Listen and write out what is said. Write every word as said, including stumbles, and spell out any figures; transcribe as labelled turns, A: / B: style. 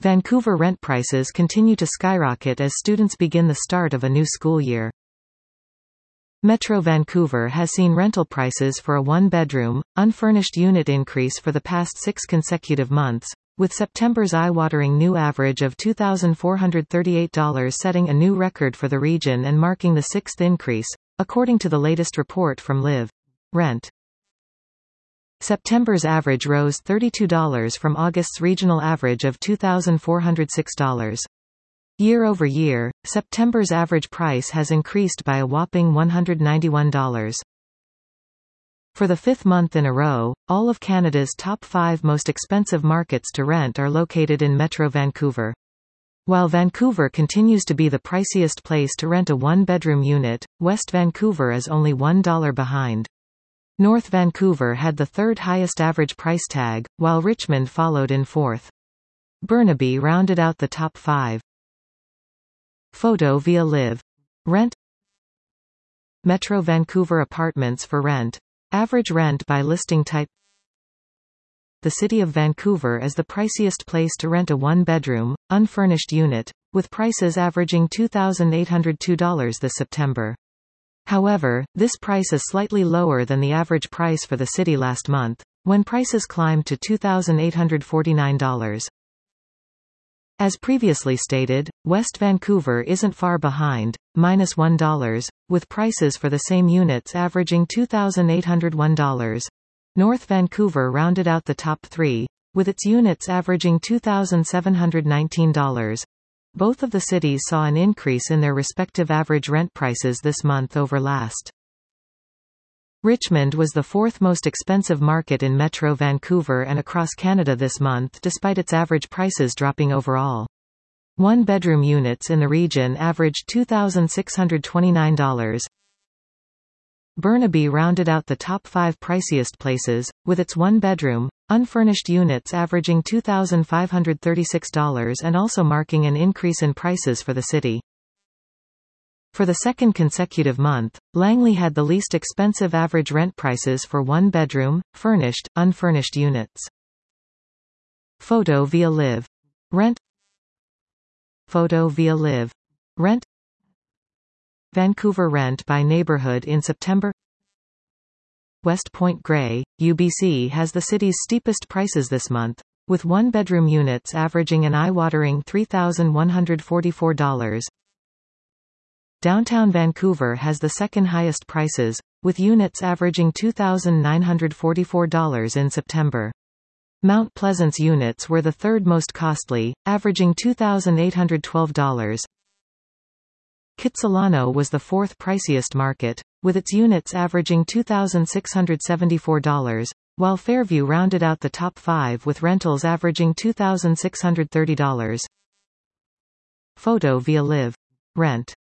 A: Vancouver rent prices continue to skyrocket as students begin the start of a new school year. Metro Vancouver has seen rental prices for a one-bedroom, unfurnished unit increase for the past six consecutive months, with September's eye-watering new average of two thousand four hundred thirty-eight dollars setting a new record for the region and marking the sixth increase, according to the latest report from Live Rent. September's average rose thirty-two dollars from August's regional average of two thousand four hundred six dollars. Year over year, September's average price has increased by a whopping one hundred ninety-one dollars. For the fifth month in a row, all of Canada's top five most expensive markets to rent are located in Metro Vancouver. While Vancouver continues to be the priciest place to rent a one-bedroom unit, West Vancouver is only one dollar behind. North Vancouver had the third highest average price tag, while Richmond followed in fourth. Burnaby rounded out the top five. Photo via Live Rent. Metro Vancouver apartments for rent. Average rent by listing type. The city of Vancouver is the priciest place to rent a one-bedroom, unfurnished unit, with prices averaging two thousand eight hundred two dollars this September. However, this price is slightly lower than the average price for the city last month, when prices climbed to two thousand eight hundred forty-nine dollars. As previously stated, West Vancouver isn't far behind, minus one dollar, with prices for the same units averaging two thousand eight hundred one dollars. North Vancouver rounded out the top three, with its units averaging two thousand seven hundred nineteen dollars. Both of the cities saw an increase in their respective average rent prices this month over last. Richmond was the fourth most expensive market in Metro Vancouver and across Canada this month despite its average prices dropping overall. One-bedroom units in the region averaged two thousand six hundred twenty-nine dollars. Burnaby rounded out the top five priciest places, with its one-bedroom, unfurnished units averaging two thousand five hundred thirty-six dollars and also marking an increase in prices for the city. For the second consecutive month, Langley had the least expensive average rent prices for one-bedroom, furnished, unfurnished units. Photo via Live Rent. Photo via Live Rent. Vancouver rent by neighborhood in September. West Point Grey, U B C has the city's steepest prices this month, with one-bedroom units averaging an eye-watering three thousand one hundred forty-four dollars. Downtown Vancouver has the second highest prices, with units averaging two thousand nine hundred forty-four dollars in September. Mount Pleasant's units were the third most costly, averaging two thousand eight hundred twelve dollars. Kitsilano was the fourth priciest market, with its units averaging two thousand six hundred seventy-four dollars, while Fairview rounded out the top five with rentals averaging two thousand six hundred thirty dollars. Photo via Live Rent.